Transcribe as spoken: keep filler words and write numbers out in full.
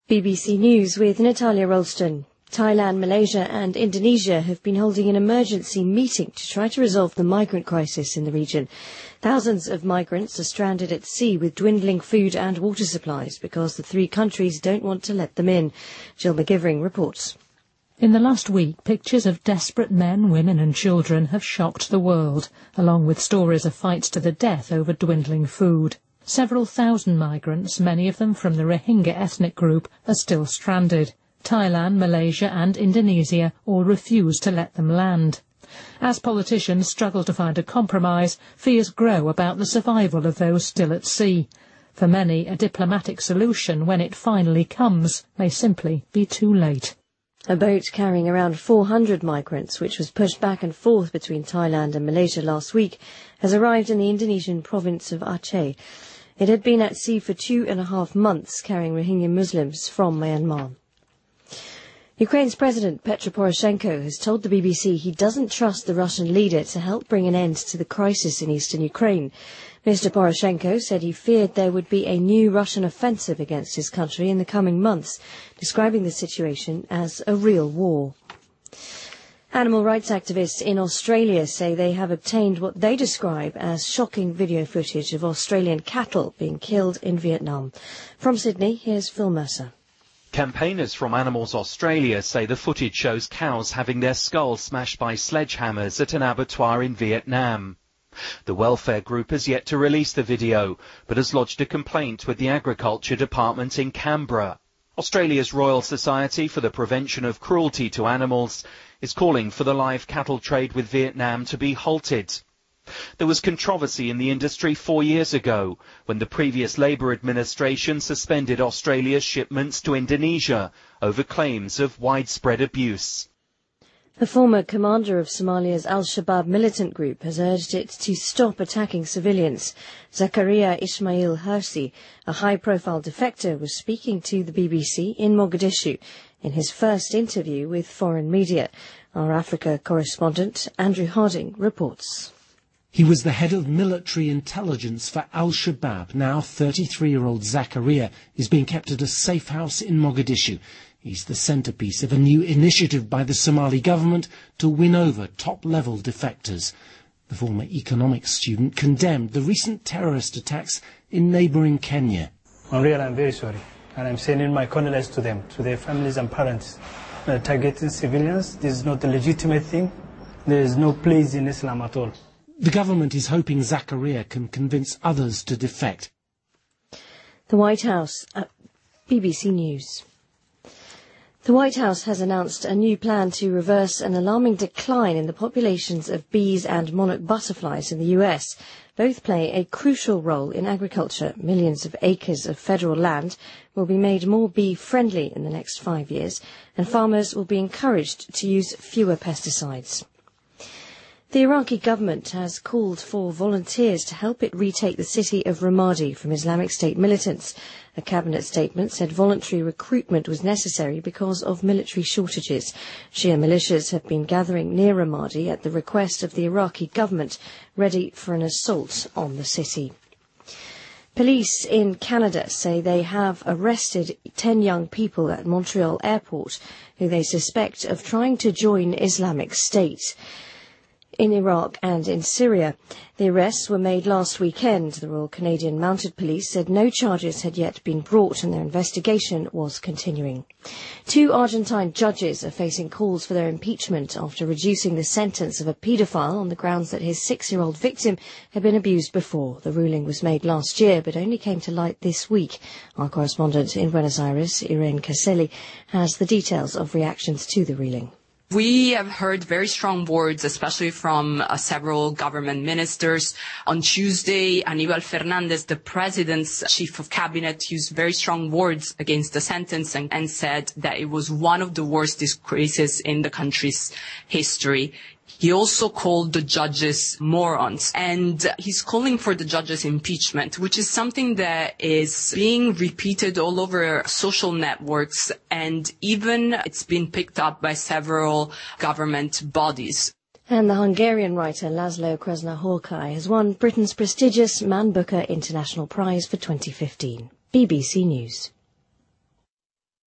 B B C News with Natalia Rolston. Thailand, Malaysia and Indonesia have been holding an emergency meeting to try to resolve the migrant crisis in the region. Thousands of migrants are stranded at sea with dwindling food and water supplies because the three countries don't want to let them in. Jill McGivering reports. In the last week, pictures of desperate men, women and children have shocked the world, along with stories of fights to the death over dwindling food. Several thousand migrants, many of them from the Rohingya ethnic group, are still stranded. Thailand, Malaysia and Indonesia all refuse to let them land. As politicians struggle to find a compromise, fears grow about the survival of those still at sea. For many, a diplomatic solution, when it finally comes, may simply be too late. A boat carrying around four hundred migrants, which was pushed back and forth between Thailand and Malaysia last week, has arrived in the Indonesian province of Aceh. It had been at sea for two and a half months, carrying Rohingya Muslims from Myanmar. Ukraine's President Petro Poroshenko has told the B B C he doesn't trust the Russian leader to help bring an end to the crisis in eastern Ukraine. Mister Poroshenko said he feared there would be a new Russian offensive against his country in the coming months, describing the situation as a real war. Animal rights activists in Australia say they have obtained what they describe as shocking video footage of Australian cattle being killed in Vietnam. From Sydney, here's Phil Mercer. Campaigners from Animals Australia say the footage shows cows having their skulls smashed by sledgehammers at an abattoir in Vietnam. The welfare group has yet to release the video, but has lodged a complaint with the Agriculture Department in Canberra. Australia's Royal Society for the Prevention of Cruelty to Animals is calling for the live cattle trade with Vietnam to be halted. There was controversy in the industry four years ago when the previous Labour administration suspended Australia's shipments to Indonesia over claims of widespread abuse. The former commander of Somalia's Al-Shabaab militant group has urged it to stop attacking civilians. Zakaria Ismail Hersi, a high-profile defector, was speaking to the B B C in Mogadishu in his first interview with foreign media. Our Africa correspondent Andrew Harding reports. He was the head of military intelligence for Al-Shabaab. Now thirty-three-year-old Zakaria is being kept at a safe house in Mogadishu. He's the centrepiece of a new initiative by the Somali government to win over top-level defectors. The former economics student condemned the recent terrorist attacks in neighbouring Kenya. On real, I'm very sorry, and I'm sending my condolences to them, to their families and parents. Uh, targeting civilians, this is not a legitimate thing. There is no place in Islam at all. The government is hoping Zakaria can convince others to defect. The White House, uh, B B C News. The White House has announced a new plan to reverse an alarming decline in the populations of bees and monarch butterflies in the U S. Both play a crucial role in agriculture. Millions of acres of federal land will be made more bee-friendly in the next five years, and farmers will be encouraged to use fewer pesticides. The Iraqi government has called for volunteers to help it retake the city of Ramadi from Islamic State militants. A cabinet statement said voluntary recruitment was necessary because of military shortages. Shia militias have been gathering near Ramadi at the request of the Iraqi government, ready for an assault on the city. Police in Canada say they have arrested ten young people at Montreal airport who they suspect of trying to join Islamic State in Iraq and in Syria. The arrests were made last weekend. The Royal Canadian Mounted Police said no charges had yet been brought and their investigation was continuing. Two Argentine judges are facing calls for their impeachment after reducing the sentence of a paedophile on the grounds that his six-year-old victim had been abused before. The ruling was made last year but only came to light this week. Our correspondent in Buenos Aires, Irene Caselli, has the details of reactions to the ruling. We have heard very strong words, especially from uh, several government ministers. On Tuesday, Aníbal Fernández, the president's chief of cabinet, used very strong words against the sentence and, and said that it was one of the worst disgraces in the country's history. He also called the judges morons, and he's calling for the judges' impeachment, which is something that is being repeated all over social networks, and even it's been picked up by several government bodies. And the Hungarian writer Laszlo Krasznahorkai has won Britain's prestigious Man Booker International Prize for twenty fifteen. B B C News.